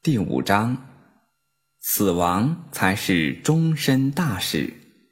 第5章，死亡才是终身大事。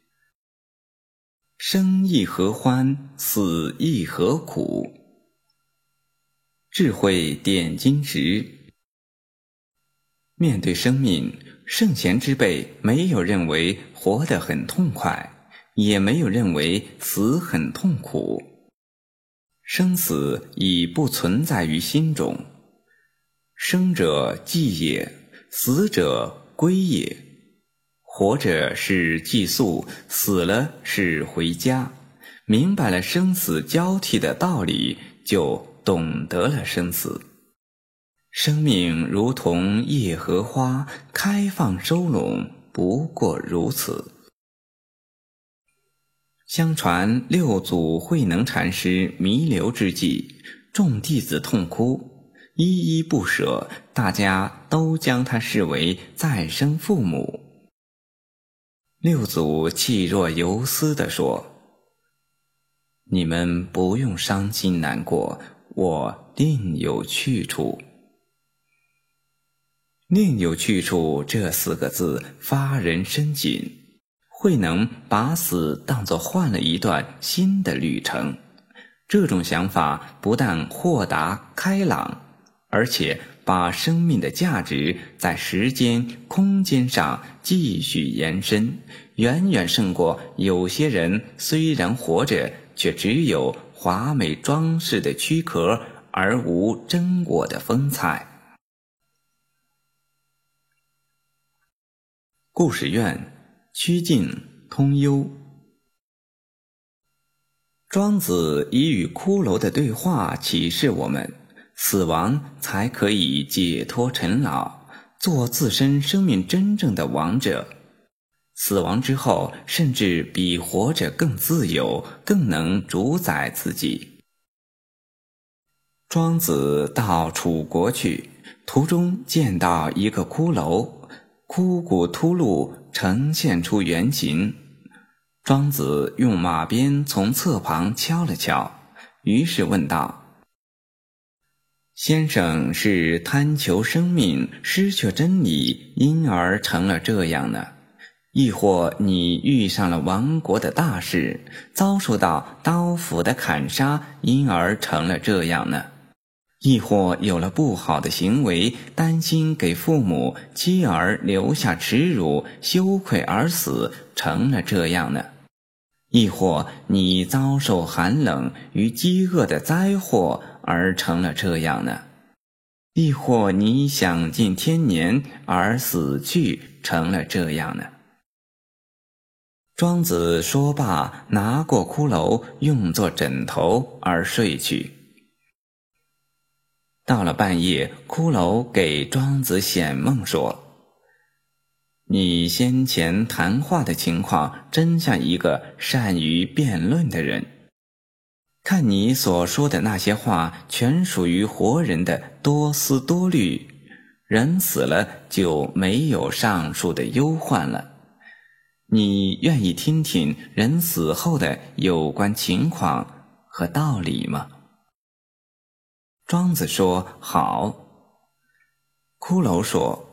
生亦何欢，死亦何苦。智慧点金石。面对生命，圣贤之辈没有认为活得很痛快，也没有认为死很痛苦。生死已不存在于心中。生者祭也，死者归也。活着是寄宿，死了是回家。明白了生死交替的道理，就懂得了生死。生命如同叶荷花，开放收拢，不过如此。相传六祖慧能禅师弥留之际，众弟子痛哭，依依不舍，大家都将他视为再生父母。六祖气若游丝地说：“你们不用伤心难过，我另有去处。”另有去处这4个字发人深省。慧能把死当作换了一段新的旅程，这种想法不但豁达开朗，而且把生命的价值在时间、空间上继续延伸，远远胜过有些人虽然活着，却只有华美装饰的躯壳，而无真我的风采。故事院，曲径通幽。庄子以与骷髅的对话启示我们，死亡才可以解脱尘劳，做自身生命真正的王者。死亡之后，甚至比活着更自由，更能主宰自己。庄子到楚国去，途中见到一个骷髅，枯骨秃噜，呈现出原形。庄子用马鞭从侧旁敲了敲，于是问道：“先生是贪求生命，失去真理，因而成了这样呢？亦或你遇上了亡国的大事，遭受到刀斧的砍杀，因而成了这样呢？亦或有了不好的行为，担心给父母妻儿留下耻辱，羞愧而死，成了这样呢？亦或你遭受寒冷与饥饿的灾祸而成了这样呢？亦或你享尽天年而死去，成了这样呢？”庄子说罢，拿过骷髅用作枕头而睡去。到了半夜，骷髅给庄子显梦说：“你先前谈话的情况真像一个善于辩论的人。看你所说的那些话，全属于活人的多思多虑。人死了就没有上述的忧患了。你愿意听听人死后的有关情况和道理吗？”庄子说：“好。”骷髅说：“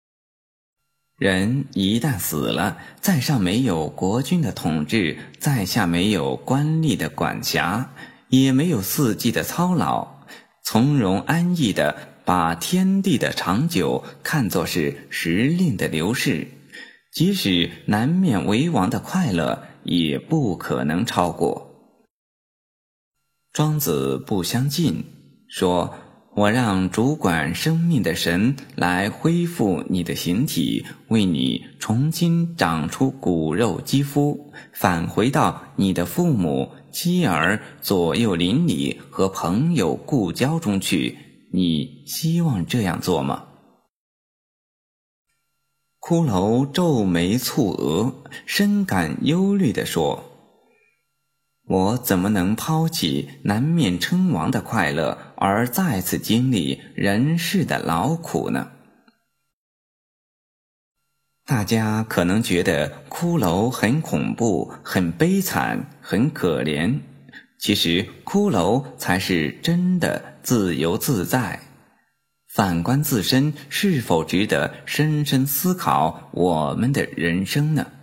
人一旦死了，在上没有国君的统治，在下没有官吏的管辖，也没有四季的操劳，从容安逸地把天地的长久看作是时令的流逝，即使南面为王的快乐，也不可能超过。”庄子不相信，说：“我让主管生命的神来恢复你的形体，为你重新长出骨肉肌肤，返回到你的父母、妻儿、左右邻里和朋友故交中去，你希望这样做吗？”骷髅皱眉蹙额，深感忧虑地说：“我怎么能抛弃南面称王的快乐，而再次经历人世的劳苦呢？”大家可能觉得骷髅很恐怖、很悲惨、很可怜，其实骷髅才是真的自由自在。 反观自身，是否值得深深思考我们的人生呢？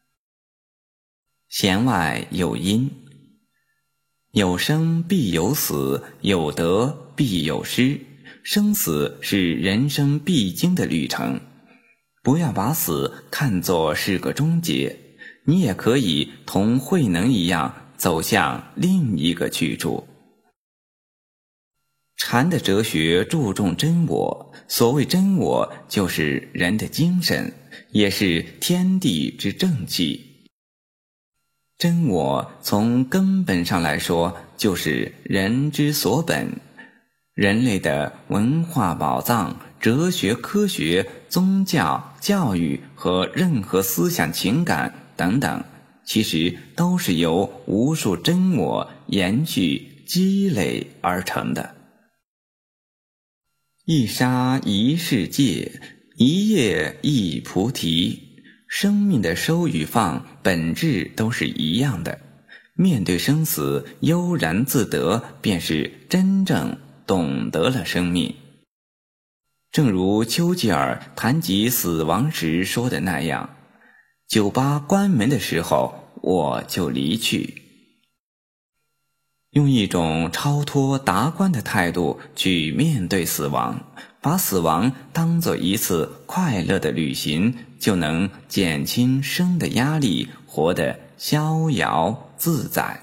弦外有音，有生必有死，有得必有失，生死是人生必经的旅程。不要把死看作是个终结，你也可以同慧能一样走向另一个去处。禅的哲学注重真我，所谓真我，就是人的精神，也是天地之正气。真我从根本上来说，就是人之所本。人类的文化宝藏、哲学、科学、宗教、教育和任何思想、情感等等，其实都是由无数真我延续积累而成的。一沙一世界，一叶一菩提。生命的收与放本质都是一样的，面对生死悠然自得，便是真正懂得了生命。正如丘吉尔谈及死亡时说的那样，酒吧关门的时候，我就离去。用一种超脱达观的态度去面对死亡，把死亡当作一次快乐的旅行，就能减轻生的压力，活得逍遥自在。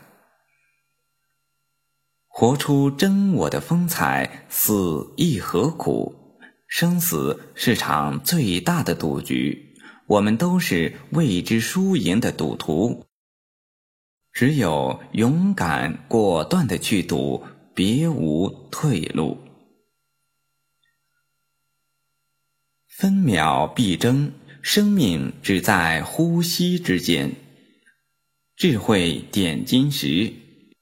活出真我的风采，死亦何苦？生死是场最大的赌局，我们都是未知输赢的赌徒。只有勇敢果断地去赌，别无退路。分秒必争，生命只在呼吸之间。智慧点金石。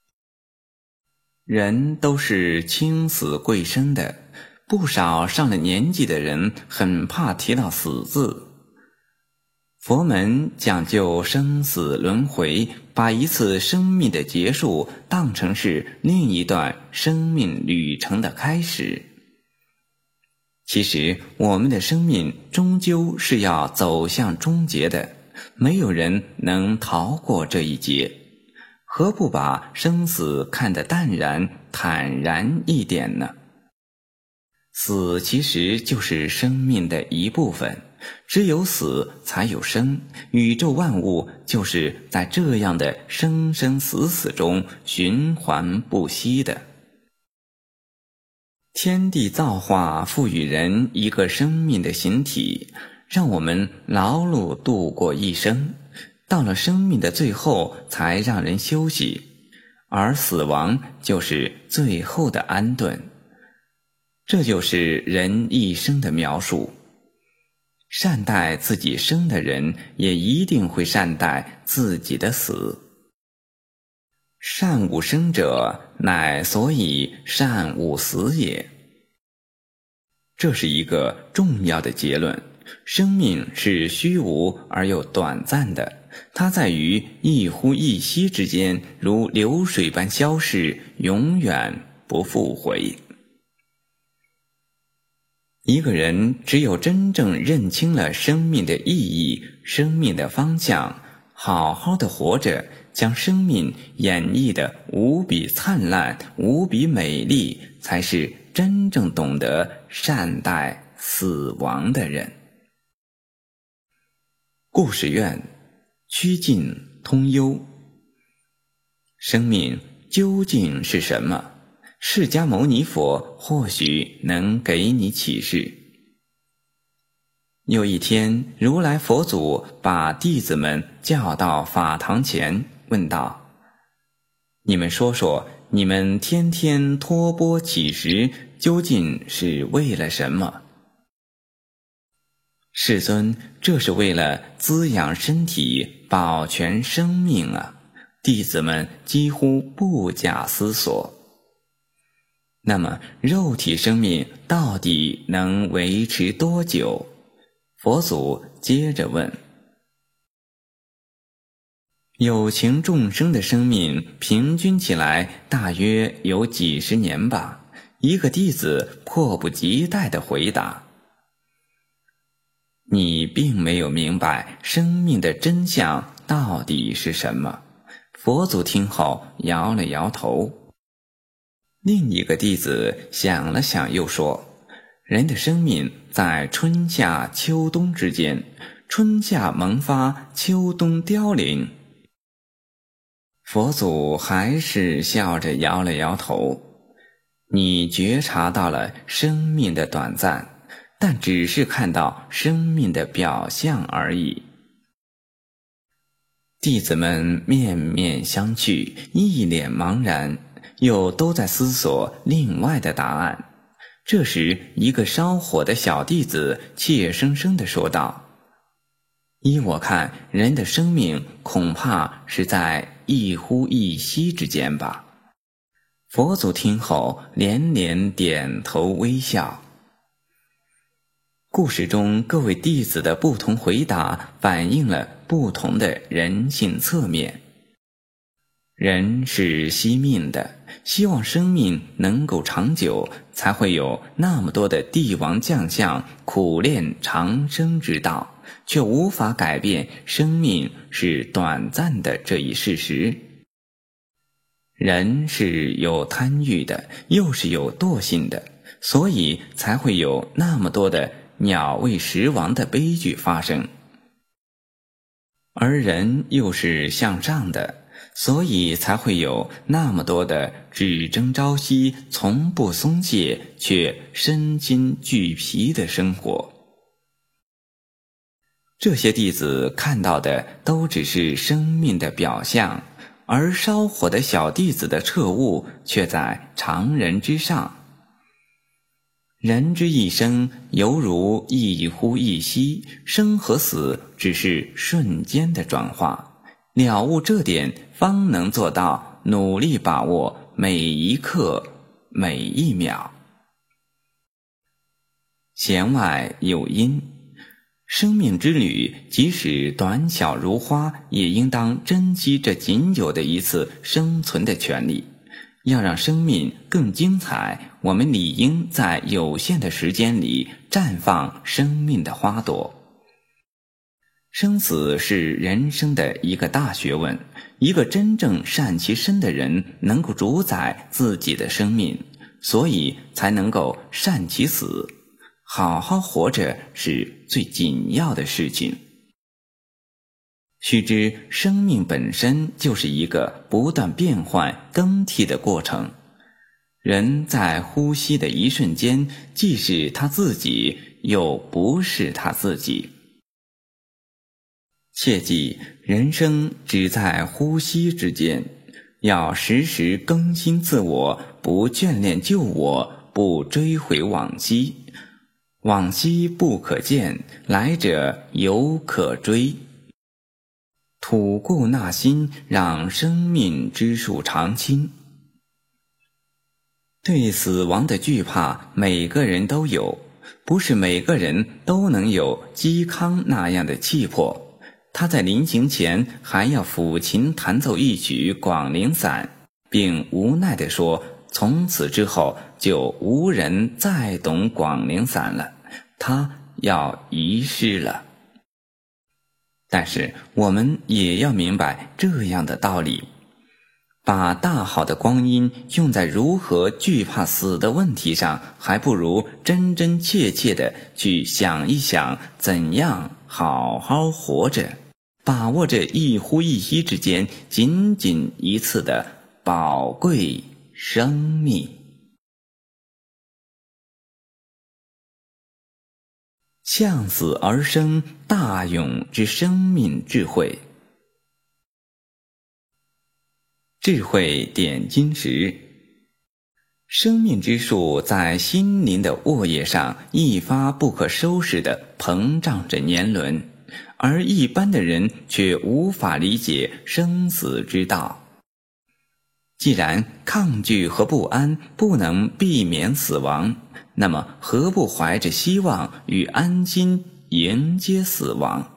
人都是轻死贵生的，不少上了年纪的人很怕提到死字。佛门讲究生死轮回，把一次生命的结束当成是另一段生命旅程的开始。其实我们的生命终究是要走向终结的，没有人能逃过这一劫，何不把生死看得淡然坦然一点呢？死其实就是生命的一部分，只有死才有生，宇宙万物就是在这样的生生死死中循环不息的。天地造化赋予人一个生命的形体，让我们劳碌度过一生，到了生命的最后才让人休息，而死亡就是最后的安顿。这就是人一生的描述。善待自己生的人，也一定会善待自己的死。善勿生者，乃所以善勿死也。这是一个重要的结论。生命是虚无而又短暂的，它在于一呼一吸之间，如流水般消逝，永远不复回。一个人只有真正认清了生命的意义、生命的方向，好好的活着，将生命演绎得无比灿烂、无比美丽，才是真正懂得善待死亡的人。故事院，曲径通幽。生命究竟是什么？释迦牟尼佛或许能给你启示。有一天，如来佛祖把弟子们叫到法堂前，问道：你们说说，你们天天托钵乞食，究竟是为了什么？世尊，这是为了滋养身体，保全生命啊！弟子们几乎不假思索。那么肉体生命到底能维持多久？佛祖接着问。有情众生的生命平均起来大约有几十年吧， 一个弟子迫不及待地回答：你并没有明白生命的真相到底是什么。佛祖听后摇了摇头。另一个弟子想了想又说：人的生命在春夏秋冬之间，春夏萌发，秋冬凋零。佛祖还是笑着摇了摇头。你觉察到了生命的短暂，但只是看到生命的表象而已。弟子们面面相觑，一脸茫然，又都在思索另外的答案。这时，一个烧火的小弟子怯生生地说道：依我看，人的生命恐怕是在一呼一吸之间吧。佛祖听后连连点头微笑。故事中各位弟子的不同回答反映了不同的人性侧面。人是惜命的，希望生命能够长久，才会有那么多的帝王将相苦练长生之道，却无法改变生命是短暂的这一事实。人是有贪欲的，又是有惰性的，所以才会有那么多的鸟为食亡的悲剧发生。而人又是向上的，所以才会有那么多的只争朝夕，从不松懈，却身筋俱疲的生活。这些弟子看到的都只是生命的表象，而烧火的小弟子的彻悟却在常人之上。人之一生犹如一呼一吸，生和死只是瞬间的转化，了悟这点，方能做到努力把握每一刻每一秒。弦外有音，生命之旅即使短小如花，也应当珍惜这仅有的一次生存的权利。要让生命更精彩，我们理应在有限的时间里绽放生命的花朵。生死是人生的一个大学问，一个真正善其身的人能够主宰自己的生命，所以才能够善其死。好好活着是最紧要的事情。须知生命本身就是一个不断变换更替的过程，人在呼吸的一瞬间，既是他自己，又不是他自己。切记，人生只在呼吸之间，要时时更新自我，不眷恋旧我，不追悔往昔。往昔不可见，来者犹可追。吐故纳新，让生命之树长青。对死亡的惧怕，每个人都有，不是每个人都能有嵇康那样的气魄。他在临行前还要抚琴弹奏一曲《广陵散》，并无奈地说，从此之后就无人再懂《广陵散》了，他要遗失了。但是我们也要明白这样的道理，把大好的光阴用在如何惧怕死的问题上，还不如真真切切地去想一想怎样好好活着，把握这一呼一吸之间仅仅一次的宝贵生命。向死而生，大勇之生命智慧。智慧点金石。生命之树在心灵的沃叶上一发不可收拾地膨胀着年轮，而一般的人却无法理解生死之道。既然抗拒和不安不能避免死亡，那么何不怀着希望与安心迎接死亡？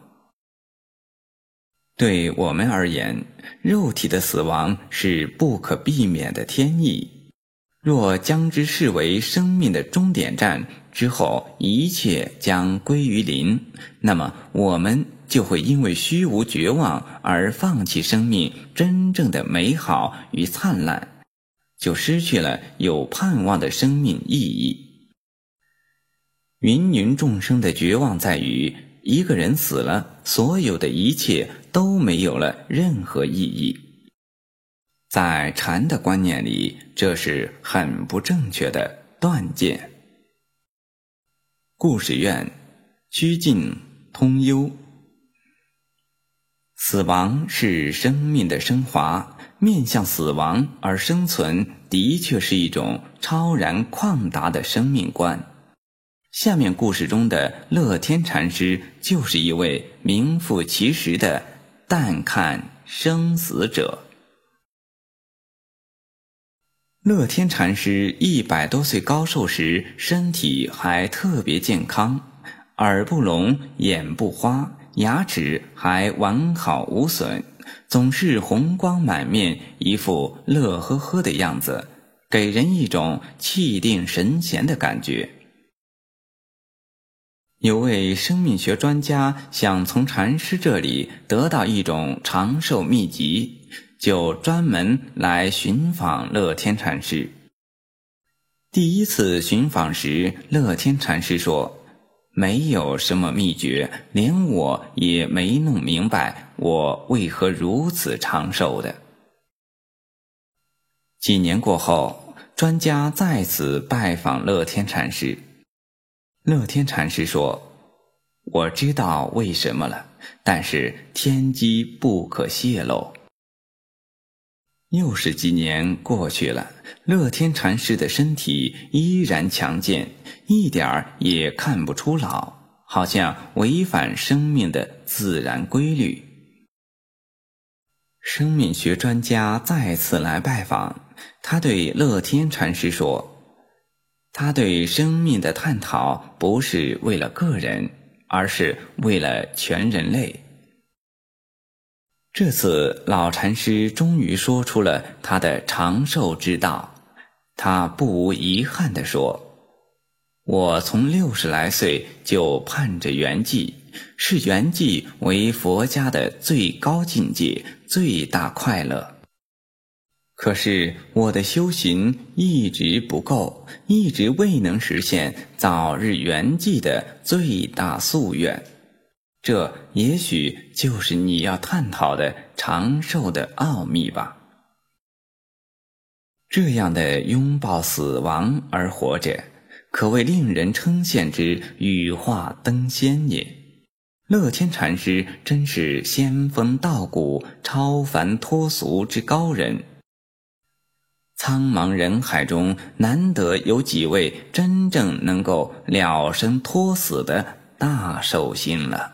对我们而言，肉体的死亡是不可避免的天意， 若将之视为生命的终点站，之后一切将归于零，那么我们就会因为虚无绝望而放弃生命真正的美好与灿烂，就失去了有盼望的生命意义。芸芸众生的绝望在于，一个人死了，所有的一切都没有了任何意义。在禅的观念里，这是很不正确的断见。故事院，曲径通幽。死亡是生命的升华，面向死亡而生存，的确是一种超然旷达的生命观。下面故事中的乐天禅师就是一位名副其实的淡看生死者。乐天禅师100多岁高寿时，身体还特别健康，耳不聋，眼不花，牙齿还完好无损，总是红光满面，一副乐呵呵的样子，给人一种气定神闲的感觉。有位生命学专家想从禅师这里得到一种长寿秘籍，就专门来寻访乐天禅师。第一次寻访时，乐天禅师说，没有什么秘诀，连我也没弄明白我为何如此长寿的。几年过后，专家再次拜访乐天禅师。乐天禅师说，我知道为什么了，但是天机不可泄露。又是几年过去了，乐天禅师的身体依然强健，一点儿也看不出老，好像违反生命的自然规律。生命学专家再次来拜访，他对乐天禅师说，他对生命的探讨不是为了个人，而是为了全人类。这次老禅师终于说出了他的长寿之道，他不无遗憾地说，我从60来岁就盼着圆寂，视圆寂为佛家的最高境界，最大快乐。可是我的修行一直不够，一直未能实现早日圆寂的最大夙愿。这也许就是你要探讨的长寿的奥秘吧。这样的拥抱死亡而活着，可谓令人称羡之羽化登仙也。乐天禅师真是仙风道骨、超凡脱俗之高人。苍茫人海中，难得有几位真正能够了生脱死的大寿星了。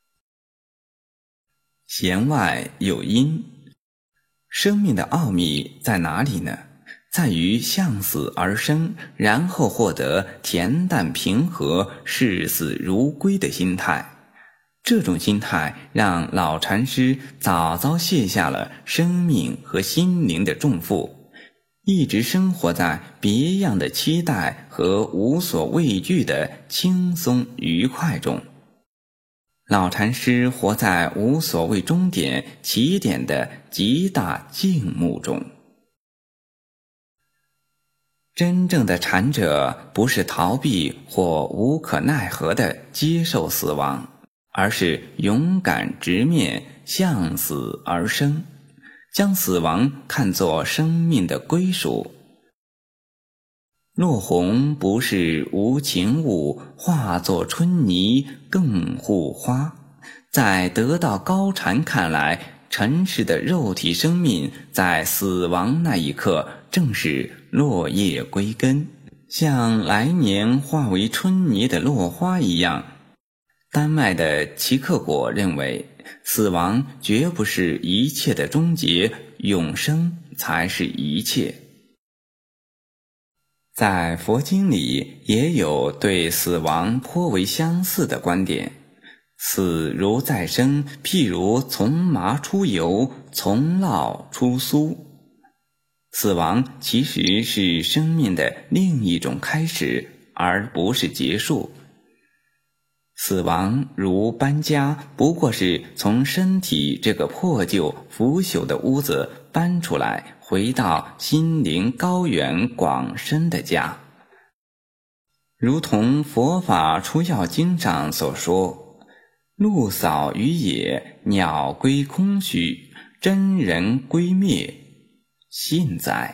弦外有音，生命的奥秘在哪里呢？在于向死而生，然后获得恬淡平和、视死如归的心态。这种心态让老禅师早早卸下了生命和心灵的重负，一直生活在别样的期待和无所畏惧的轻松愉快中。老禅师活在无所谓终点、起点的极大静穆中。真正的禅者不是逃避或无可奈何地接受死亡，而是勇敢直面，向死而生，将死亡看作生命的归属。落红不是无情物，化作春泥更护花。在得道高禅看来，尘世的肉体生命在死亡那一刻正是落叶归根，像来年化为春泥的落花一样。丹麦的齐克果认为，死亡绝不是一切的终结，永生才是一切。在佛经里也有对死亡颇为相似的观点，死如再生，譬如从麻出油，从烙出酥。 死亡其实是生命的另一种开始，而不是结束。死亡如搬家，不过是从身体这个破旧腐朽的屋子搬出来，回到心灵高远广深的家。如同佛法出要经上所说，鹿扫于野，鸟归空虚，真人归灭，信哉。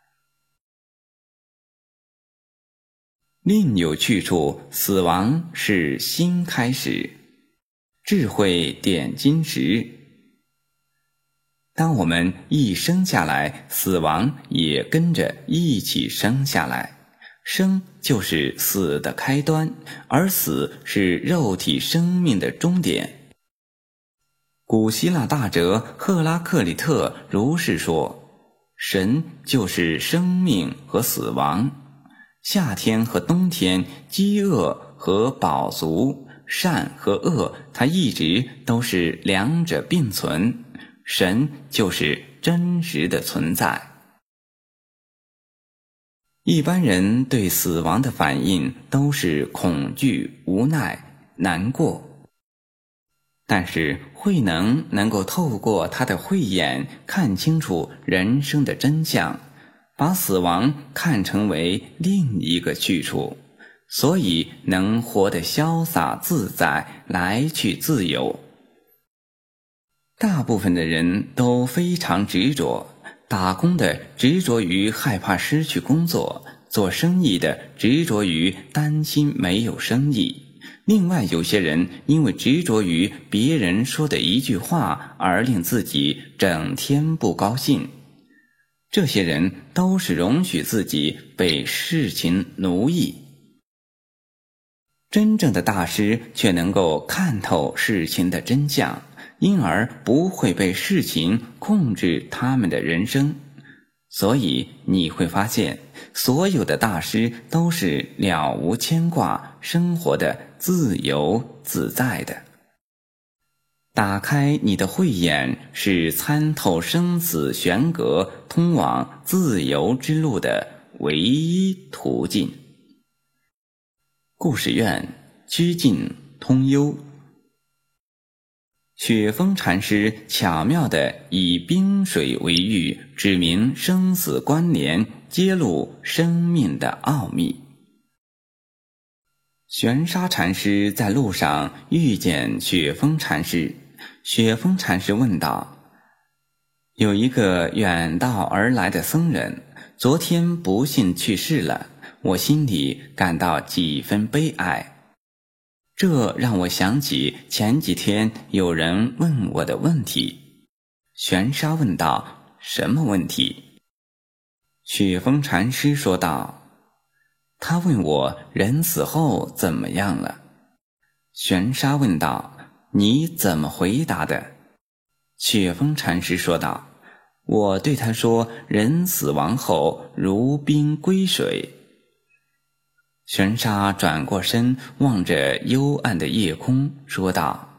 另有去处，死亡是新开始。智慧点金石。当我们一生下来，死亡也跟着一起生下来。生就是死的开端，而死是肉体生命的终点。古希腊大哲赫拉克利特如是说，神就是生命和死亡。夏天和冬天，饥饿和饱足，善和恶，它一直都是两者并存。神就是真实的存在。一般人对死亡的反应都是恐惧、无奈、难过。但是慧能够透过他的慧眼看清楚人生的真相，把死亡看成为另一个去处，所以能活得潇洒自在，来去自由。大部分的人都非常执着，打工的执着于害怕失去工作，做生意的执着于担心没有生意。另外有些人因为执着于别人说的一句话而令自己整天不高兴。这些人都是容许自己被事情奴役。真正的大师却能够看透事情的真相，因而不会被事情控制他们的人生。所以你会发现，所有的大师都是了无牵挂，生活的自由自在的。打开你的慧眼，是参透生死悬隔，通往自由之路的唯一途径。故事院曲径通幽。雪峰禅师巧妙地以冰水为喻，指明生死关联，揭露生命的奥秘。玄沙禅师在路上遇见雪峰禅师，雪峰禅师问道：有一个远道而来的僧人，昨天不幸去世了，我心里感到几分悲哀。这让我想起前几天有人问我的问题。玄沙问道：什么问题？雪峰禅师说道：他问我人死后怎么样了。玄沙问道：你怎么回答的？雪峰禅师说道：我对他说，人死亡后如冰归水。玄沙转过身，望着幽暗的夜空，说道：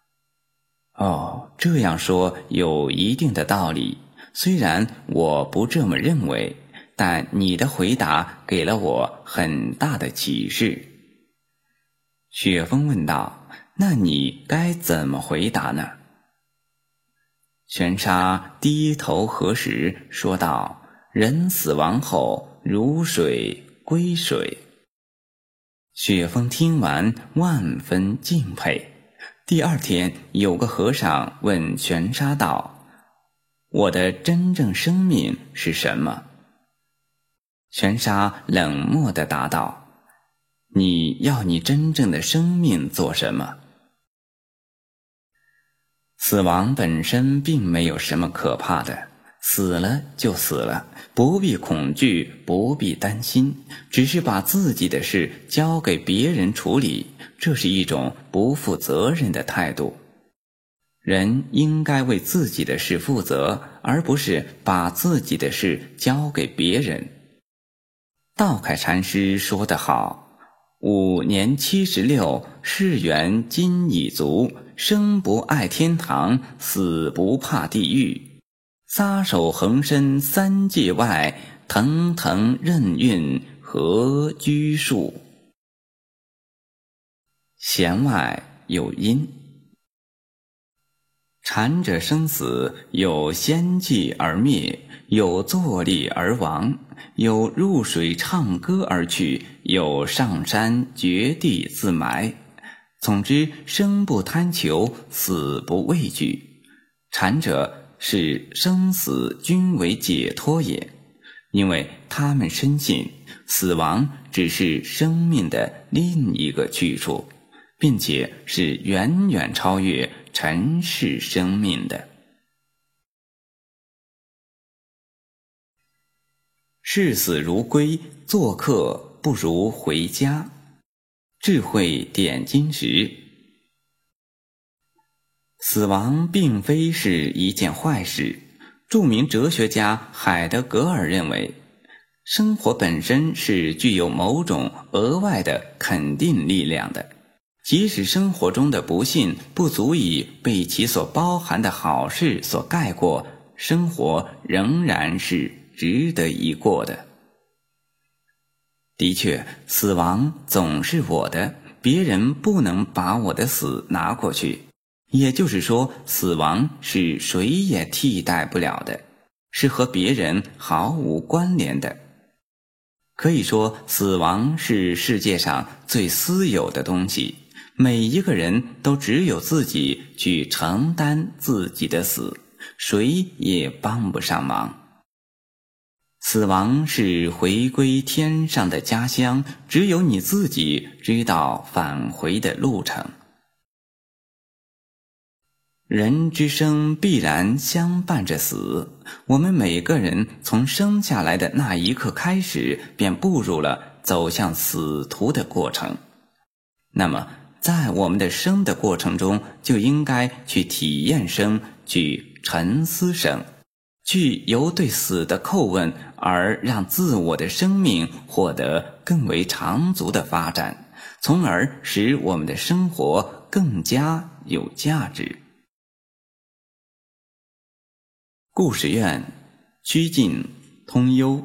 这样说有一定的道理，虽然我不这么认为，但你的回答给了我很大的启示。雪峰问道：那你该怎么回答呢？玄沙低头合十，说道：人死亡后如水归水。雪峰听完万分敬佩。第二天，有个和尚问玄沙道：我的真正生命是什么？玄沙冷漠地答道：你要你真正的生命做什么？死亡本身并没有什么可怕的，死了就死了，不必恐惧，不必担心，只是把自己的事交给别人处理，这是一种不负责任的态度。人应该为自己的事负责，而不是把自己的事交给别人。道开禅师说得好：5年76，世缘今已足，生不爱天堂，死不怕地狱。 撒手横身三界外，腾腾任运何拘束。弦外有音。禅者生死，有仙寂而灭，有坐立而亡，有入水唱歌而去，有上山掘地自埋。总之，生不贪求，死不畏惧。禅者是生死均为解脱也，因为他们深信死亡只是生命的另一个去处，并且是远远超越尘世生命的。视死如归，做客不如回家。智慧点金石。死亡并非是一件坏事。著名哲学家海德格尔认为，生活本身是具有某种额外的肯定力量的，即使生活中的不幸不足以被其所包含的好事所盖过，生活仍然是值得一过的。的确，死亡总是我的，别人不能把我的死拿过去。也就是说，死亡是谁也替代不了的，是和别人毫无关联的。可以说，死亡是世界上最私有的东西，每一个人都只有自己去承担自己的死，谁也帮不上忙。死亡是回归天上的家乡，只有你自己知道返回的路程。人之生必然相伴着死，我们每个人从生下来的那一刻开始，便步入了走向死途的过程。那么，在我们的生的过程中，就应该去体验生，去沉思生，去由对死的叩问而让自我的生命获得更为长足的发展，从而使我们的生活更加有价值。故事院，曲径通幽。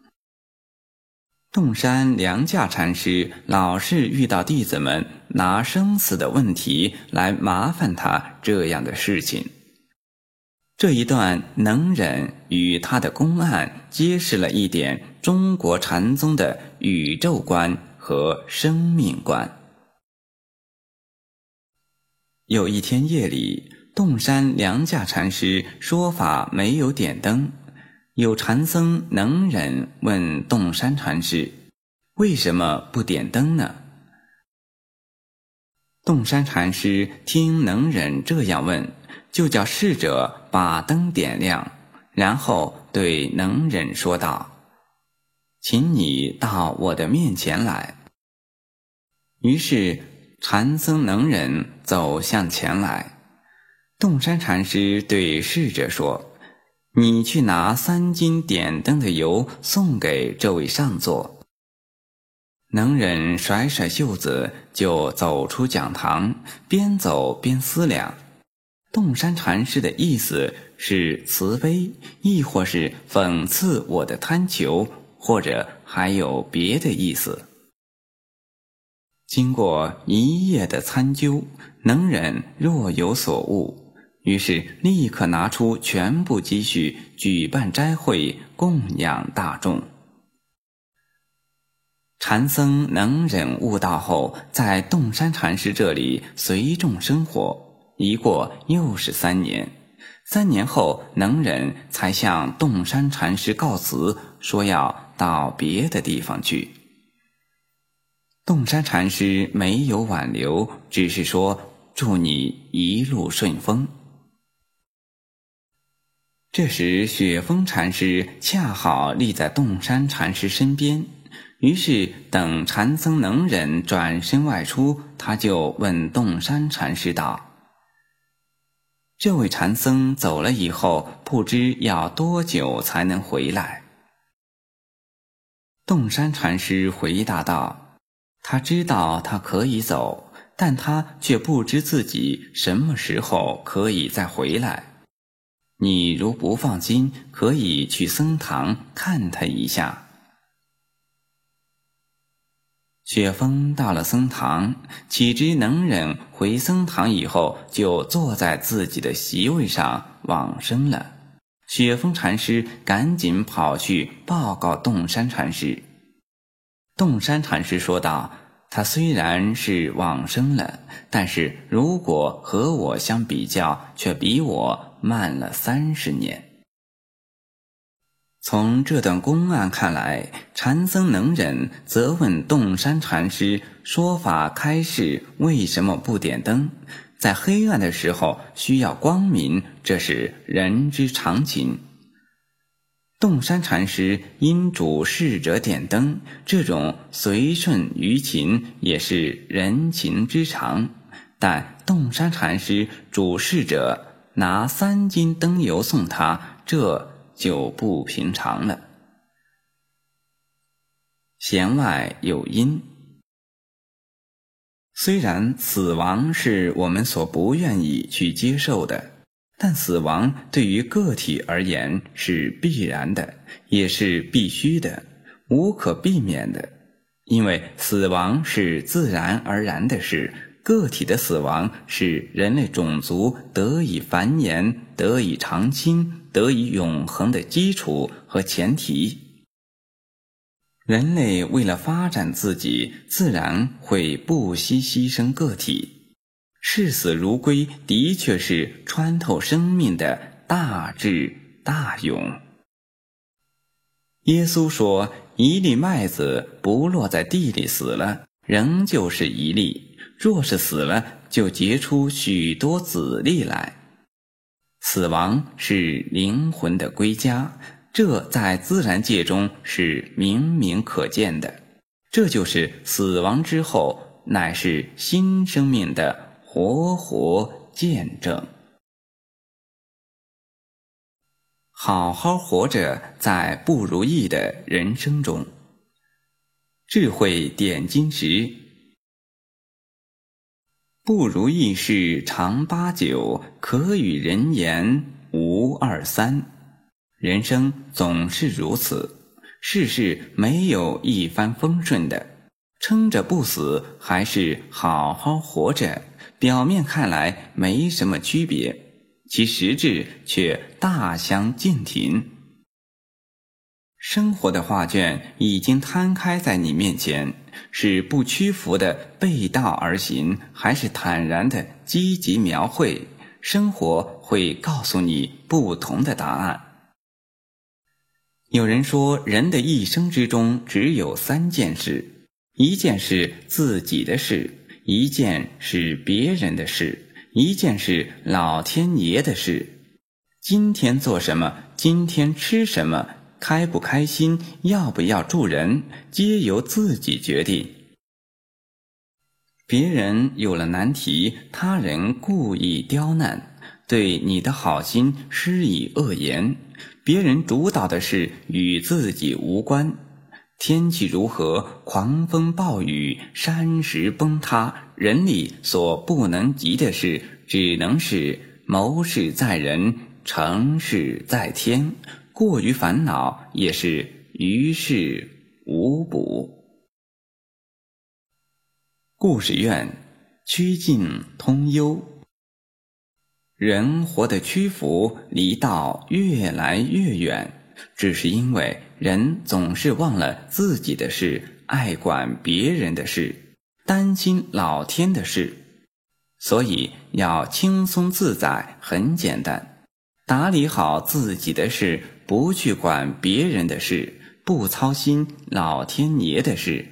洞山良价禅师老是遇到弟子们拿生死的问题来麻烦他这样的事情。这一段能忍与他的公案揭示了一点中国禅宗的宇宙观和生命观。有一天夜里，洞山良价禅师说法没有点灯，有禅僧能忍问洞山禅师，为什么不点灯呢？洞山禅师听能忍这样问，就叫侍者把灯点亮，然后对能忍说道：请你到我的面前来。于是禅僧能忍走向前来。洞山禅师对侍者说：你去拿3斤点灯的油送给这位上座。能忍甩甩袖子就走出讲堂，边走边思量，洞山禅师的意思是慈悲，亦或是讽刺我的贪求，或者还有别的意思。经过一夜的参究，能忍若有所悟，于是立刻拿出全部积蓄举办斋会，供养大众。禅僧能忍悟道后，在洞山禅师这里随众生活，一过又是3年。3年后，能忍才向洞山禅师告辞，说要到别的地方去。洞山禅师没有挽留，只是说祝你一路顺风。这时雪峰禅师恰好立在洞山禅师身边，于是等禅僧能忍转身外出，他就问洞山禅师道：这位禅僧走了以后，不知要多久才能回来？洞山禅师回答道：他知道他可以走，但他却不知自己什么时候可以再回来。 你如不放心，可以去僧堂看他一下。雪峰到了僧堂，岂知能人回僧堂以后就坐在自己的席位上往生了。雪峰禅师赶紧跑去报告洞山禅师。洞山禅师说道，他虽然是往生了，但是如果和我相比较，却比我慢了30年。从这段公案看来，禅僧能忍责问洞山禅师说法开示为什么不点灯，在黑暗的时候需要光明，这是人之常情。洞山禅师因主事者点灯，这种随顺于情也是人情之常，但洞山禅师主事者拿3斤灯油送他，这就不平常了。弦外有音。虽然死亡是我们所不愿意去接受的，但死亡对于个体而言是必然的，也是必须的，无可避免的。因为死亡是自然而然的事，个体的死亡是人类种族得以繁衍、得以长青、得以永恒的基础和前提。人类为了发展自己，自然会不惜牺牲个体。视死如归的确是穿透生命的大智大勇。耶稣说，一粒麦子不落在地里死了，仍旧是一粒，若是死了，就结出许多子粒来。死亡是灵魂的归家，这在自然界中是明明可见的。这就是死亡之后乃是新生命的活活见证。好好活着，在不如意的人生中。智慧点金石。不如意事常八九，可与人言无二三。人生总是如此，世事没有一帆风顺的，撑着不死还是好好活着，表面看来没什么区别，其实质却大相径庭。生活的画卷已经摊开在你面前，是不屈服的背道而行，还是坦然的积极描绘，生活会告诉你不同的答案。有人说，人的一生之中只有3件事，一件是自己的事，一件是别人的事，一件是老天爷的事。今天做什么，今天吃什么，开不开心，要不要助人，皆由自己决定。别人有了难题，他人故意刁难，对你的好心施以恶言，别人主导的事与自己无关。天气如何，狂风暴雨，山石崩塌，人力所不能及的事，只能是谋事在人，成事在天，过于烦恼也是于事无补。故事院，曲径通幽。人活得屈服，离道越来越远，只是因为人总是忘了自己的事，爱管别人的事，担心老天的事。所以要轻松自在，很简单，打理好自己的事，不去管别人的事，不操心老天爷的事。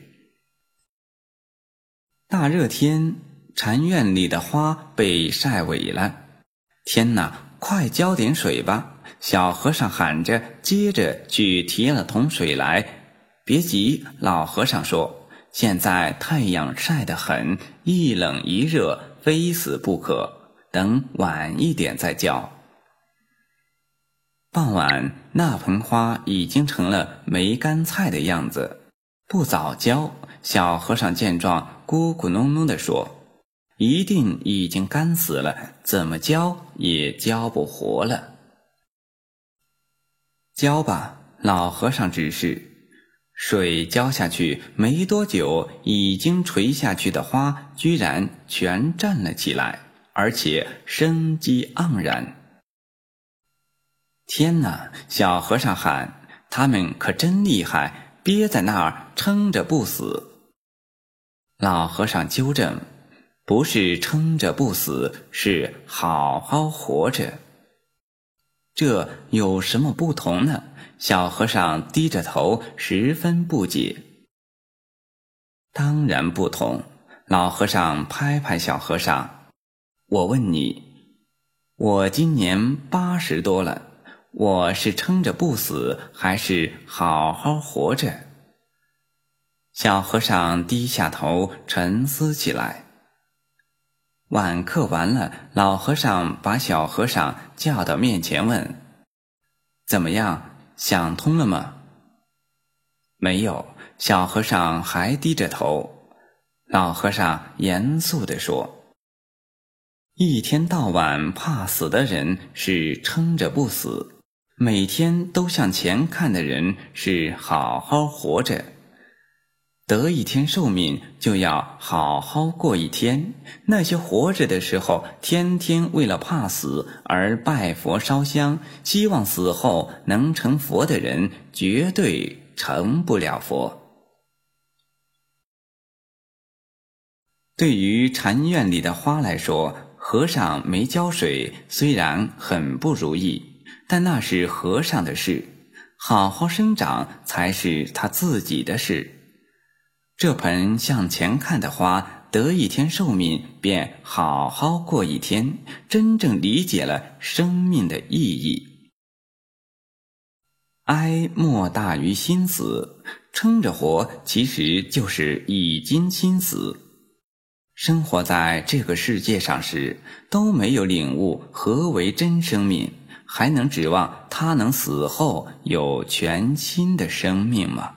大热天，禅院里的花被晒萎了。天哪，快浇点水吧！小和尚喊着，接着去提了桶水来。别急，老和尚说，现在太阳晒得很，一冷一热，非死不可，等晚一点再浇。傍晚，那盆花已经成了梅干菜的样子，不早浇。小和尚见状，咕咕哝哝地说，一定已经干死了，怎么浇也浇不活了。 浇吧，老和尚指示。水浇下去没多久，已经垂下去的花居然全站了起来，而且生机盎然。天哪！小和尚喊，他们可真厉害，憋在那儿撑着不死。老和尚纠正，不是撑着不死，是好好活着。这有什么不同呢？小和尚低着头，十分不解。当然不同。老和尚拍拍小和尚，我问你，我今年80多了，我是撑着不死，还是好好活着？小和尚低下头沉思起来。晚课完了，老和尚把小和尚叫到面前问，怎么样，想通了吗？没有，小和尚还低着头。老和尚严肃地说，一天到晚怕死的人是撑着不死，每天都向前看的人是好好活着。得一天寿命，就要好好过一天。那些活着的时候天天为了怕死而拜佛烧香，希望死后能成佛的人，绝对成不了佛。对于禅院里的花来说，和尚没浇水虽然很不如意，但那是和尚的事，好好生长才是他自己的事。这盆向前看的花，得一天寿命便好好过一天，真正理解了生命的意义。哀莫大于心死，撑着活其实就是已经心死。生活在这个世界上时，都没有领悟何为真生命，还能指望他能死后有全新的生命吗？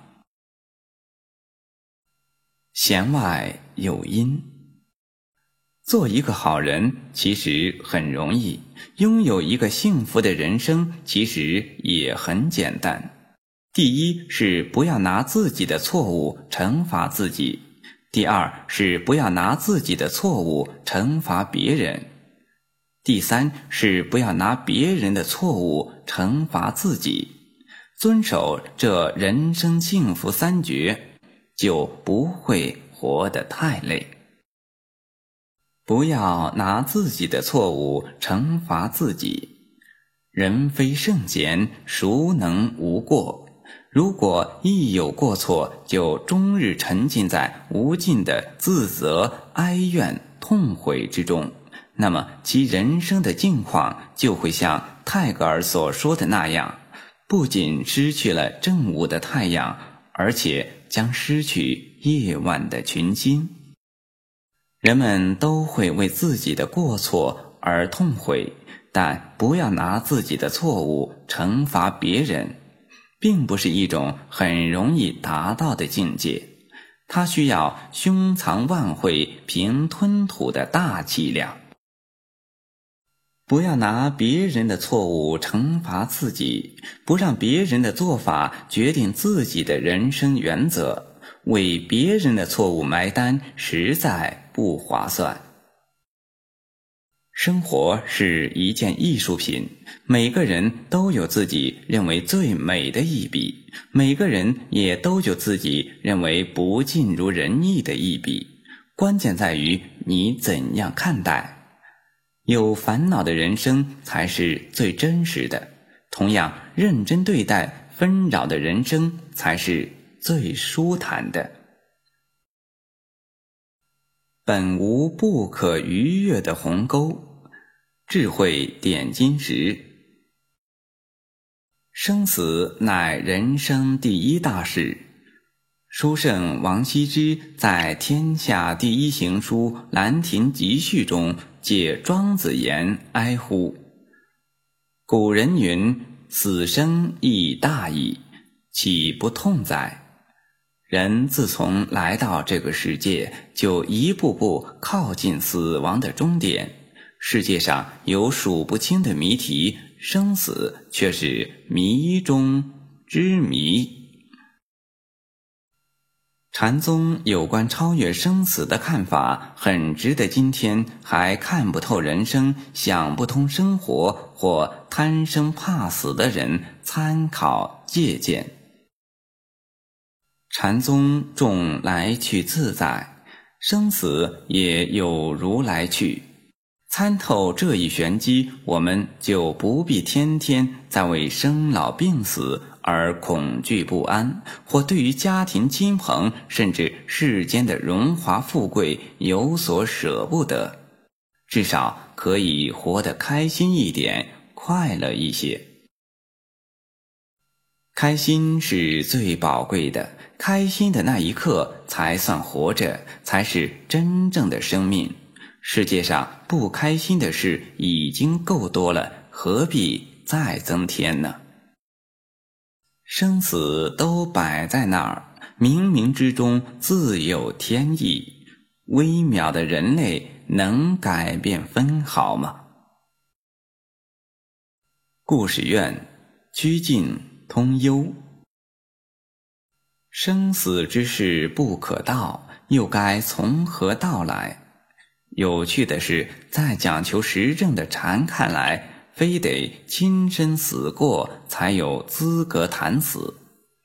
弦外有音。做一个好人其实很容易，拥有一个幸福的人生其实也很简单。第一是不要拿自己的错误惩罚自己，第二是不要拿自己的错误惩罚别人，第三是不要拿别人的错误惩罚自己。遵守这人生幸福三诀，就不会活得太累。不要拿自己的错误惩罚自己。人非圣贤，孰能无过？如果一有过错，就终日沉浸在无尽的自责、哀怨、痛悔之中，那么其人生的境况就会像泰戈尔所说的那样，不仅失去了正午的太阳，而且将失去夜晚的群星。人们都会为自己的过错而痛悔，但不要拿自己的错误惩罚别人，并不是一种很容易达到的境界，它需要胸藏万会、平吞吐的大气量。不要拿别人的错误惩罚自己，不让别人的做法决定自己的人生原则，为别人的错误埋单，实在不划算。生活是一件艺术品，每个人都有自己认为最美的一笔，每个人也都有自己认为不尽如人意的一笔，关键在于你怎样看待。有烦恼的人生才是最真实的，同样认真对待纷扰的人生才是最舒坦的。本无不可逾越的鸿沟，智慧点金石。生死乃人生第一大事。书圣王羲之在《天下第一行书·兰亭集序》中借庄子言哀呼：古人云，死生亦大矣，岂不痛哉？人自从来到这个世界，就一步步靠近死亡的终点。世界上有数不清的谜题， 生死却是谜中之谜。禅宗有关超越生死的看法，很值得今天还看不透人生、想不通生活或贪生怕死的人参考借鉴。禅宗重来去自在，生死也有如来去。参透这一玄机，我们就不必天天在为生老病死而恐惧不安，或对于家庭亲朋甚至世间的荣华富贵有所舍不得，至少可以活得开心一点，快乐一些。开心是最宝贵的，开心的那一刻才算活着，才是真正的生命。世界上不开心的事已经够多了，何必再增添呢？生死都摆在那儿，冥冥之中自有天意。微渺的人类能改变分毫吗？故事院曲径通幽。生死之事不可道，又该从何道来？有趣的是，在讲求实证的禅看来，非得亲身死过才有资格谈死。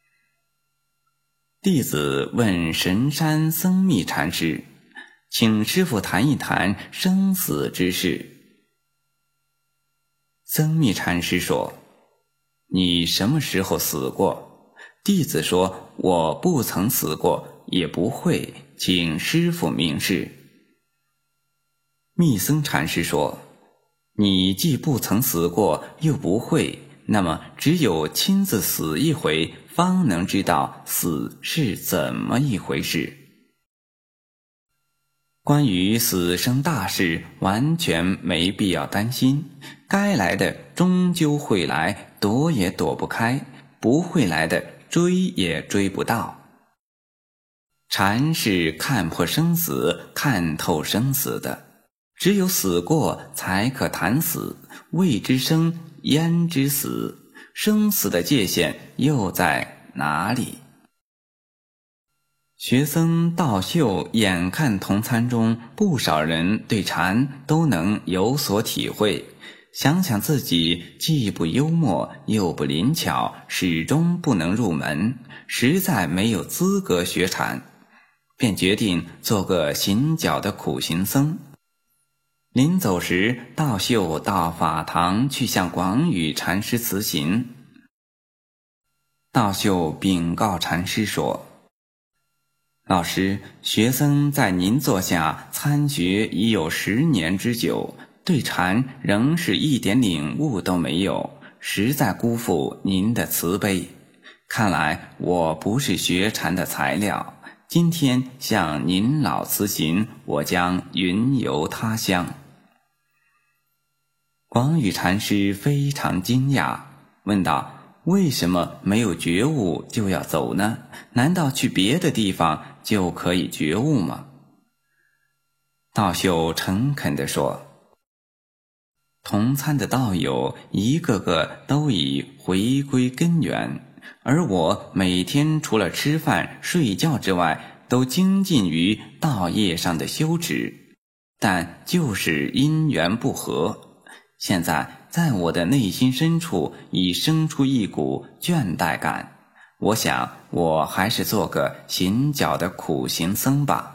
弟子问神山僧密禅师，请师父谈一谈生死之事。僧密禅师说，你什么时候死过？弟子说，我不曾死过，也不会，请师父明示。密僧禅师说，你既不曾死过，又不会，那么只有亲自死一回，方能知道死是怎么一回事。关于死生大事，完全没必要担心，该来的终究会来，躲也躲不开，不会来的追也追不到。禅是看破生死，看透生死的，只有死过才可谈死，未知生焉知死？生死的界限又在哪里？学僧道秀眼看同参中不少人对禅都能有所体会，想想自己既不幽默又不灵巧，始终不能入门，实在没有资格学禅，便决定做个行脚的苦行僧。临走时，道秀到法堂去向广宇禅师辞行。道秀禀告禅师说，老师，学僧在您座下参学已有10年之久，对禅仍是一点领悟都没有，实在辜负您的慈悲。看来我不是学禅的材料，今天向您老辞行，我将云游他乡。广宇禅师非常惊讶，问道，为什么没有觉悟就要走呢？难道去别的地方就可以觉悟吗？道秀诚恳地说，同参的道友一个个都已回归根源，而我每天除了吃饭睡觉之外，都精进于道业上的修持，但就是因缘不合。现在在我的内心深处已生出一股倦怠感，我想我还是做个行脚的苦行僧吧。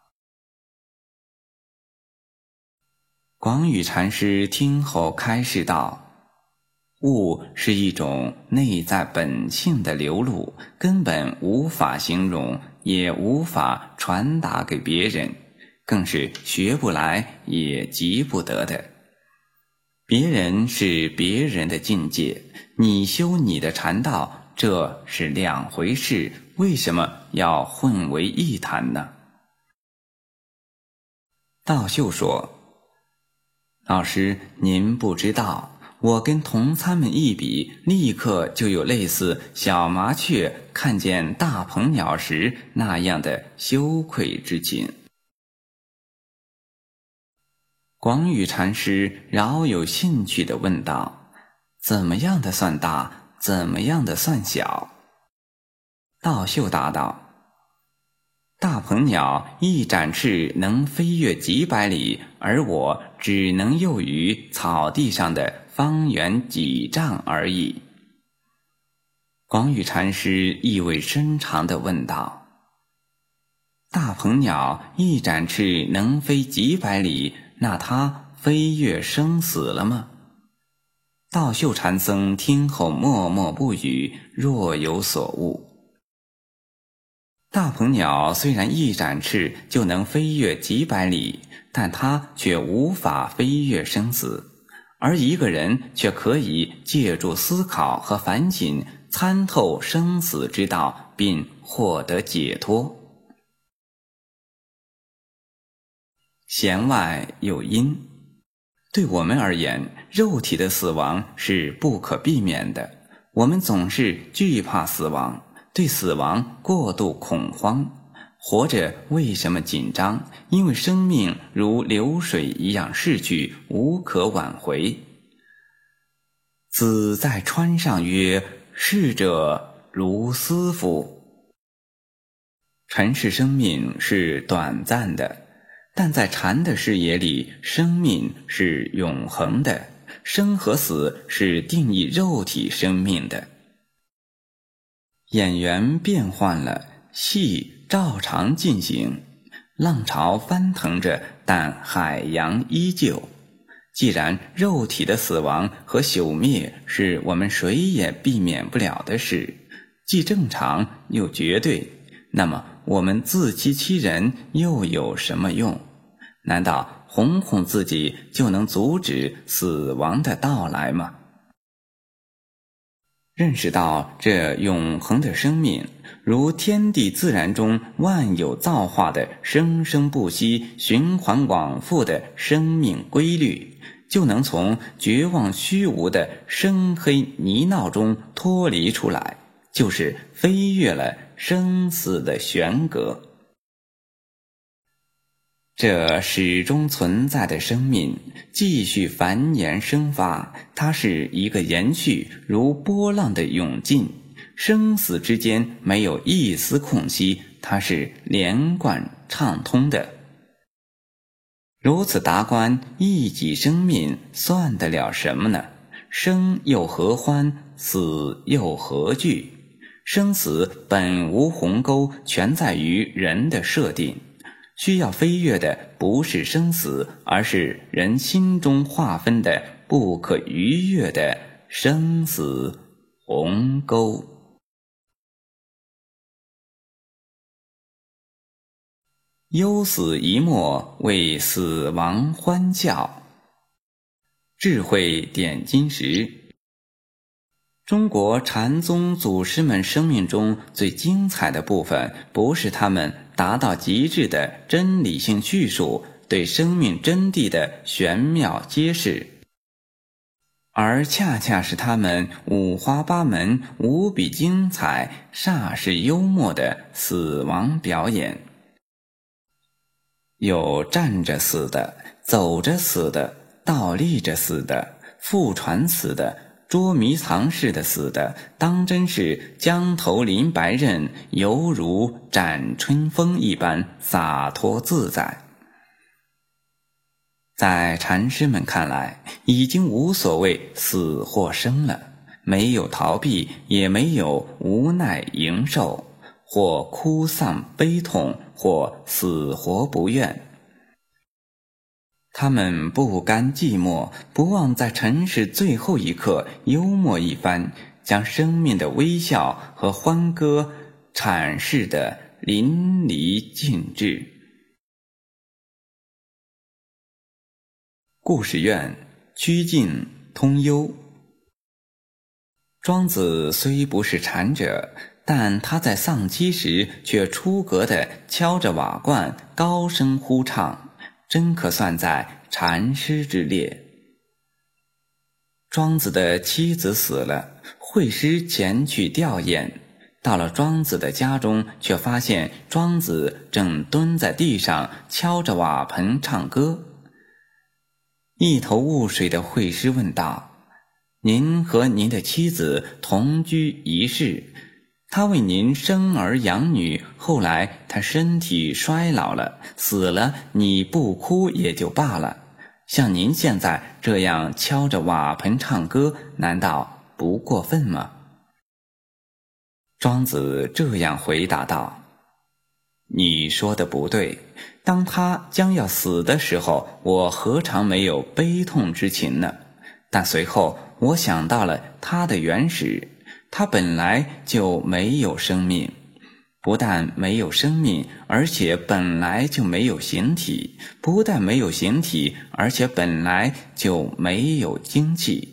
广宇禅师听后开示道，悟是一种内在本性的流露，根本无法形容，也无法传达给别人，更是学不来也急不得的。别人是别人的境界，你修你的禅道，这是两回事，为什么要混为一谈呢？道秀说，老师，您不知道，我跟同参们一比，立刻就有类似小麻雀看见大鹏鸟时那样的羞愧之情。广宇禅师饶有兴趣地问道， 怎么样的算大，怎么样的算小？道秀答道：大鹏鸟一展翅能飞越几百里，而我只能囿于草地上的方圆几丈而已。广宇禅师意味深长地问道：大鹏鸟一展翅能飞几百里，那它飞越生死了吗？道秀禅僧听后默默不语，若有所悟。大鹏鸟虽然一展翅就能飞越几百里，但它却无法飞越生死，而一个人却可以借助思考和反省，参透生死之道，并获得解脱。弦外有音，对我们而言，肉体的死亡是不可避免的，我们总是惧怕死亡，对死亡过度恐慌。活着为什么紧张？因为生命如流水一样逝去，无可挽回。子在川上曰：逝者如斯夫。尘世生命是短暂的，但在禅的视野里，生命是永恒的，生和死是定义肉体生命的。演员变换了，戏照常进行，浪潮翻腾着，但海洋依旧。既然肉体的死亡和朽灭是我们谁也避免不了的事，既正常又绝对，那么我们自欺欺人又有什么用？难道哄哄自己就能阻止死亡的到来吗？认识到这永恒的生命，如天地自然中万有造化的生生不息、循环往复的生命规律，就能从绝望虚无的深黑泥淖中脱离出来，就是飞越了生死的悬隔。这始终存在的生命继续繁衍生发，它是一个延续，如波浪的涌进，生死之间没有一丝空隙，它是连贯畅通的。如此达观，一己生命算得了什么呢？生又何欢，死又何惧？生死本无鸿沟，全在于人的设定。需要飞越的不是生死，而是人心中划分的不可逾越的生死鸿沟。忧死一默，为死亡欢笑。智慧点金石。中国禅宗祖师们生命中最精彩的部分，不是他们达到极致的真理性叙述，对生命真谛的玄妙揭示，而恰恰是他们五花八门、无比精彩、煞是幽默的死亡表演。有站着死的，走着死的，倒立着死的，覆船死的，捉迷藏式的死的，当真是将头临白刃，犹如展春风一般洒脱自在。在禅师们看来，已经无所谓死或生了，没有逃避，也没有无奈迎受，或哭丧悲痛，或死活不愿。他们不甘寂寞，不忘在尘世最后一刻幽默一番，将生命的微笑和欢歌阐释得淋漓尽致。故事院曲径通幽。庄子虽不是禅者，但他在丧妻时却出格地敲着瓦罐，高声呼唱，真可算在禅师之列。庄子的妻子死了，惠施前去吊唁，到了庄子的家中，却发现庄子正蹲在地上敲着瓦盆唱歌。一头雾水的惠施问道： 您和您的妻子同居一室，她为您生儿养女，后来她身体衰老了，死了，你不哭也就罢了，像您现在这样敲着瓦盆唱歌，难道不过分吗？庄子这样回答道：你说的不对，当他将要死的时候，我何尝没有悲痛之情呢？但随后我想到了他的原始，他本来就没有生命，不但没有生命，而且本来就没有形体，不但没有形体，而且本来就没有精气。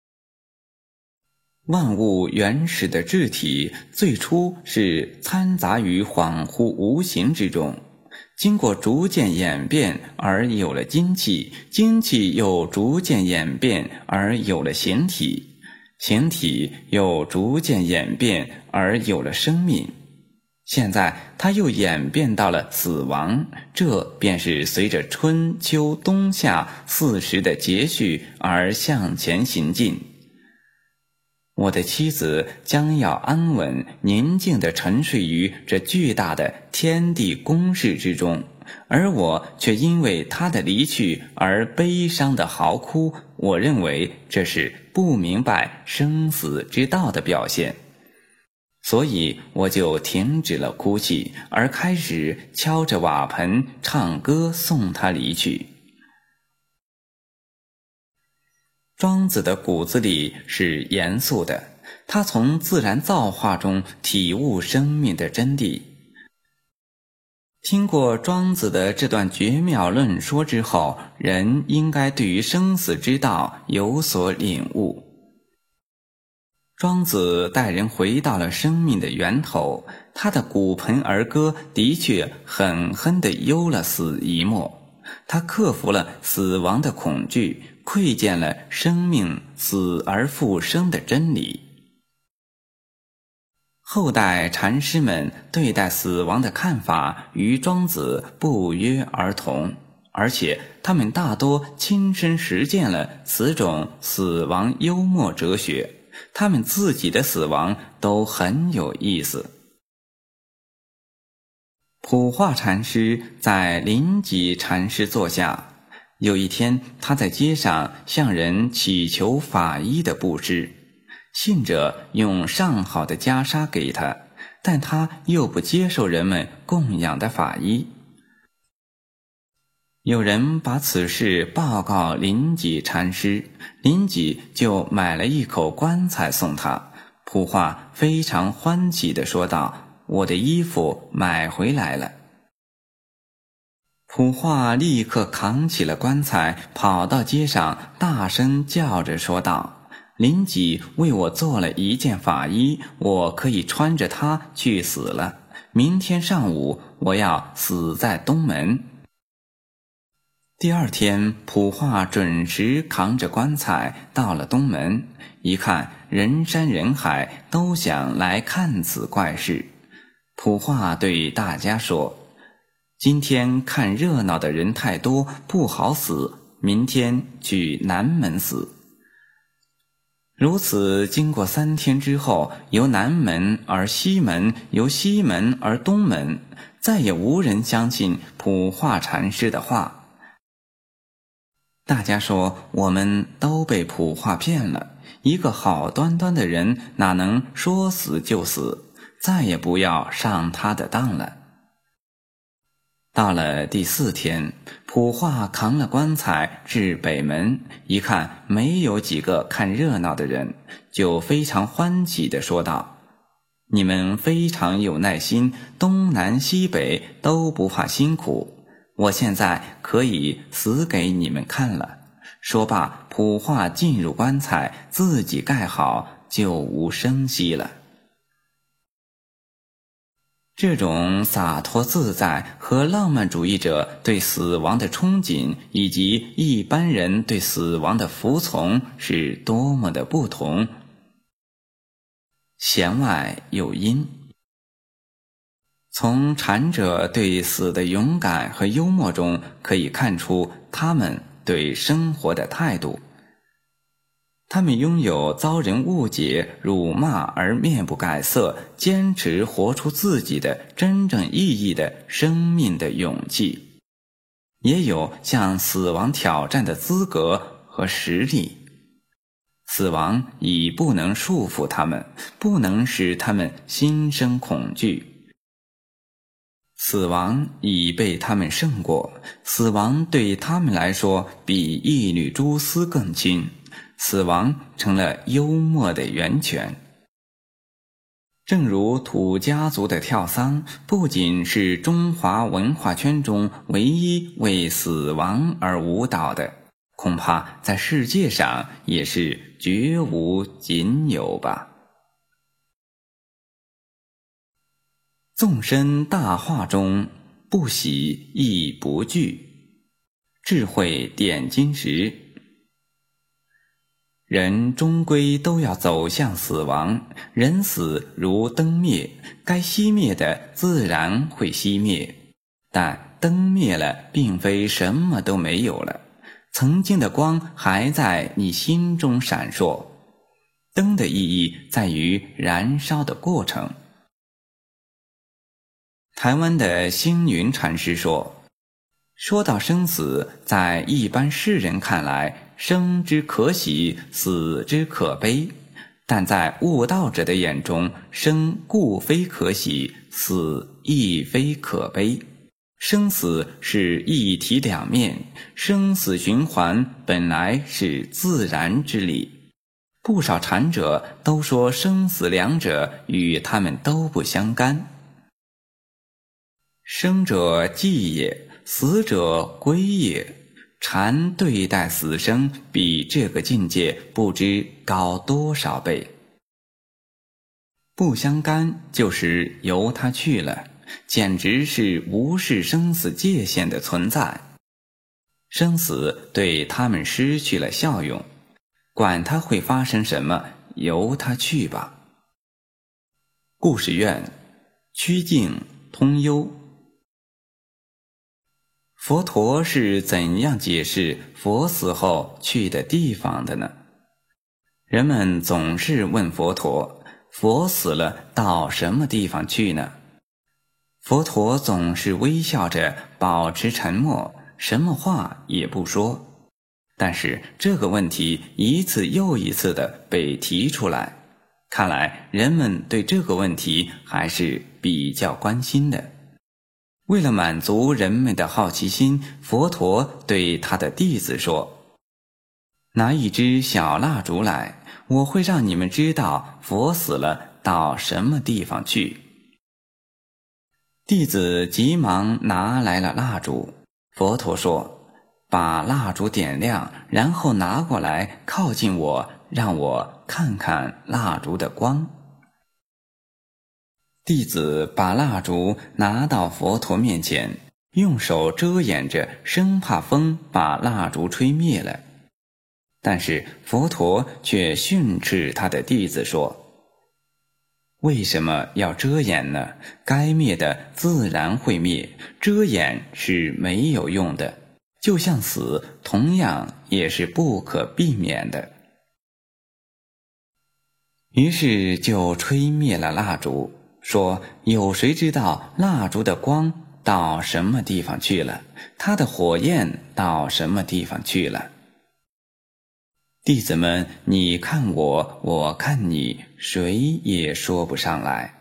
万物原始的质体最初是掺杂于恍惚无形之中，经过逐渐演变而有了精气，精气又逐渐演变而有了形体，形体又逐渐演变而有了生命。现在它又演变到了死亡，这便是随着春秋冬夏四时的节序而向前行进。我的妻子将要安稳宁静地沉睡于这巨大的天地公事之中，而我却因为她的离去而悲伤地嚎哭，我认为这是不明白生死之道的表现。所以我就停止了哭泣，而开始敲着瓦盆唱歌送她离去。庄子的骨子里是严肃的，他从自然造化中体悟生命的真谛。听过庄子的这段绝妙论说之后，人应该对于生死之道有所领悟。庄子带人回到了生命的源头，他的骨盆儿歌的确狠狠地忧了死一默，他克服了死亡的恐惧，窥见了生命死而复生的真理。后代禅师们对待死亡的看法与庄子不约而同，而且他们大多亲身实践了此种死亡幽默哲学，他们自己的死亡都很有意思。普化禅师在临济禅师座下，有一天他在街上向人祈求法衣的布施，信者用上好的袈裟给他，但他又不接受人们供养的法衣。有人把此事报告临济禅师，临济就买了一口棺材送他。普化非常欢喜地说道：我的衣服买回来了。普化立刻扛起了棺材，跑到街上大声叫着说道：临济为我做了一件法衣，我可以穿着它去死了，明天上午我要死在东门。第二天，普化准时扛着棺材到了东门，一看人山人海，都想来看此怪事。普化对大家说：今天看热闹的人太多，不好死，明天去南门死。如此经过3天之后，由南门而西门，由西门而东门，再也无人相信普化禅师的话。大家说我们都被普化骗了，一个好端端的人哪能说死就死，再也不要上他的当了。到了第4天，普化扛了棺材至北门，一看没有几个看热闹的人，就非常欢喜地说道：你们非常有耐心，东南西北都不怕辛苦，我现在可以死给你们看了。说罢，普化进入棺材，自己盖好，就无声息了。这种洒脱自在和浪漫主义者对死亡的憧憬，以及一般人对死亡的服从，是多么的不同。弦外有音。从禅者对死的勇敢和幽默中，可以看出他们对生活的态度。 他们拥有遭人误解、辱骂而面不改色，坚持活出自己的真正意义的生命的勇气，也有向死亡挑战的资格和实力。死亡已不能束缚他们，不能使他们心生恐惧。死亡已被他们胜过，死亡对他们来说比一缕蛛丝更轻，死亡成了幽默的源泉。正如土家族的跳丧不仅是中华文化圈中唯一为死亡而舞蹈的，恐怕在世界上也是绝无仅有吧。纵深大化中，不喜亦不惧，智慧点金石。人终归都要走向死亡，人死如灯灭，该熄灭的自然会熄灭，但灯灭了并非什么都没有了，曾经的光还在你心中闪烁。灯的意义在于燃烧的过程。台湾的星云禅师说到生死，在一般世人看来，生之可喜，死之可悲，但在悟道者的眼中，生固非可喜，死亦非可悲。生死是一体两面，生死循环本来是自然之理。不少禅者都说生死两者与他们都不相干。生者寂也，死者归也。禅对待死生比这个境界不知高多少倍。不相干就是由他去了，简直是无视生死界限的存在。生死对他们失去了效用，管它会发生什么，由它去吧。故事院，曲径通幽。佛陀是怎样解释佛死后去的地方的呢？人们总是问佛陀，佛死了到什么地方去呢？佛陀总是微笑着保持沉默，什么话也不说。但是这个问题一次又一次地被提出来，看来人们对这个问题还是比较关心的。为了满足人们的好奇心，佛陀对他的弟子说：拿一支小蜡烛来，我会让你们知道佛死了到什么地方去。弟子急忙拿来了蜡烛，佛陀说：把蜡烛点亮，然后拿过来靠近我，让我看看蜡烛的光。弟子把蜡烛拿到佛陀面前，用手遮掩着，生怕风把蜡烛吹灭了。但是佛陀却训斥他的弟子说：为什么要遮掩呢？该灭的自然会灭，遮掩是没有用的，就像死，同样也是不可避免的。于是就吹灭了蜡烛，说有谁知道蜡烛的光到什么地方去了，它的火焰到什么地方去了？弟子们，你看我，我看你，谁也说不上来。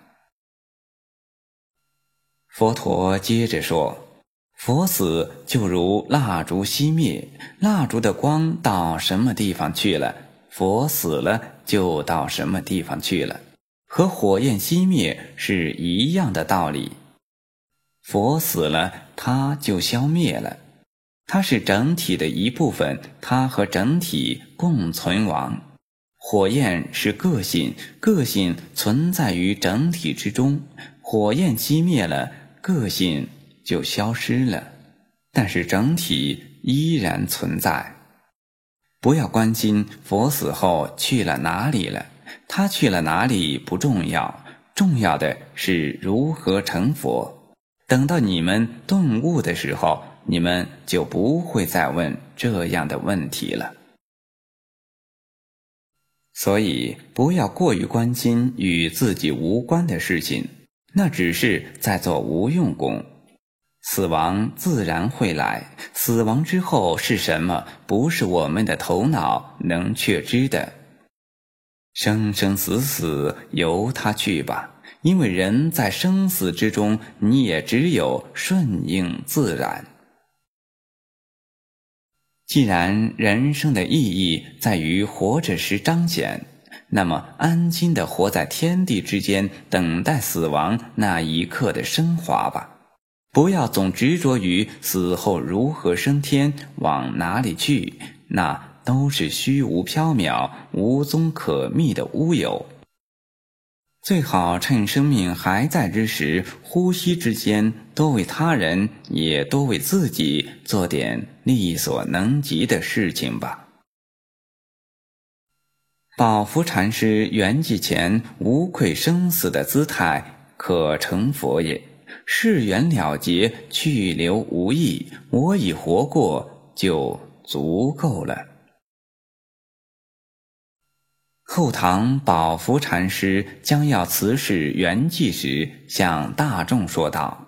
佛陀接着说：佛死就如蜡烛熄灭，蜡烛的光到什么地方去了，佛死了就到什么地方去了，和火焰熄灭是一样的道理。佛死了，它就消灭了，它是整体的一部分，它和整体共存亡。火焰是个性，个性存在于整体之中，火焰熄灭了，个性就消失了，但是整体依然存在。不要关心佛死后去了哪里了，他去了哪里不重要，重要的是如何成佛。等到你们顿悟的时候，你们就不会再问这样的问题了。 所以不要过于关心与自己无关的事情，那只是在做无用功。死亡自然会来，死亡之后是什么，不是我们的头脑能确知的。生生死死由它去吧，因为人在生死之中，你也只有顺应自然。既然人生的意义在于活着时彰显，那么安心地活在天地之间，等待死亡那一刻的升华吧。不要总执着于死后如何升天，往哪里去，那都是虚无缥缈、无踪可觅的乌有。最好趁生命还在之时，呼吸之间，多为他人，也多为自己做点力所能及的事情吧。宝福禅师圆寂前无愧生死的姿态，可成佛也。事缘了结，去留无益，我已活过，就足够了。后唐宝福禅师将要辞世圆寂时，向大众说道：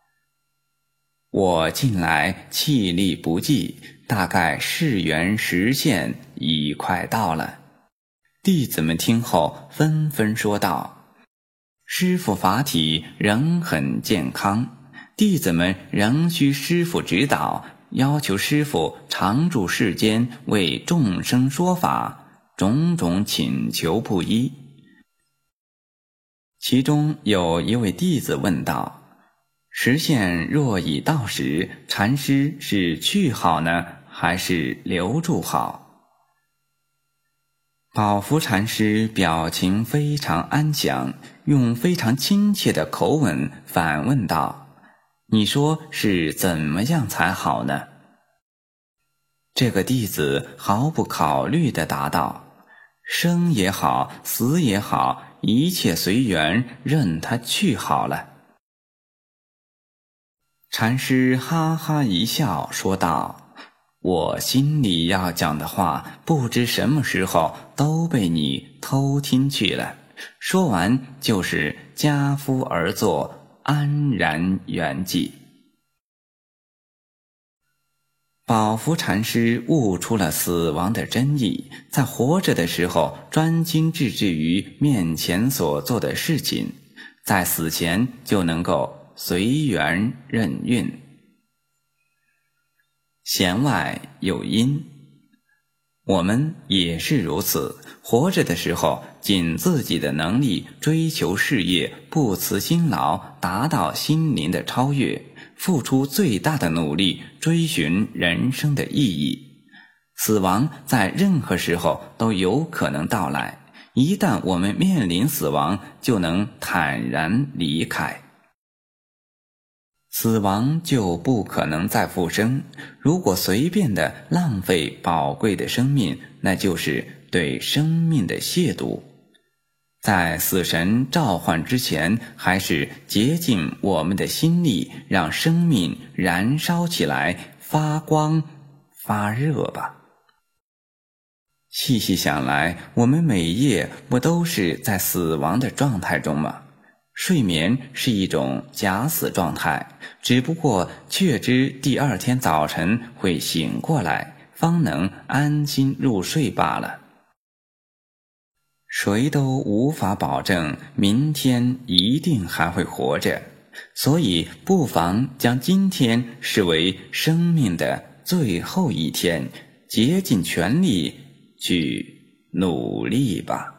我近来气力不济，大概事缘实现已快到了。弟子们听后纷纷说道：师父法体仍很健康，弟子们仍需师父指导，要求师父常住世间为众生说法，种种请求不一。其中有一位弟子问道：时限若已到时，禅师是去好呢，还是留住好？宝福禅师表情非常安详，用非常亲切的口吻反问道：你说是怎么样才好呢？这个弟子毫不考虑地答道：生也好，死也好，一切随缘，任他去好了。禅师哈哈一笑说道：我心里要讲的话，不知什么时候都被你偷听去了。说完就是跏趺而坐，安然圆寂。宝福禅师悟出了死亡的真意，在活着的时候专心致志于面前所做的事情，在死前就能够随缘任运。弦外有音，我们也是如此，活着的时候尽自己的能力追求事业，不辞辛劳，达到心灵的超越，付出最大的努力追寻人生的意义。死亡在任何时候都有可能到来，一旦我们面临死亡，就能坦然离开。死亡就不可能再复生，如果随便的浪费宝贵的生命，那就是对生命的亵渎。在死神召唤之前，还是竭尽我们的心力，让生命燃烧起来，发光发热吧。细细想来，我们每夜不都是在死亡的状态中吗？睡眠是一种假死状态，只不过确知第二天早晨会醒过来，方能安心入睡罢了。谁都无法保证明天一定还会活着，所以不妨将今天视为生命的最后一天，竭尽全力去努力吧。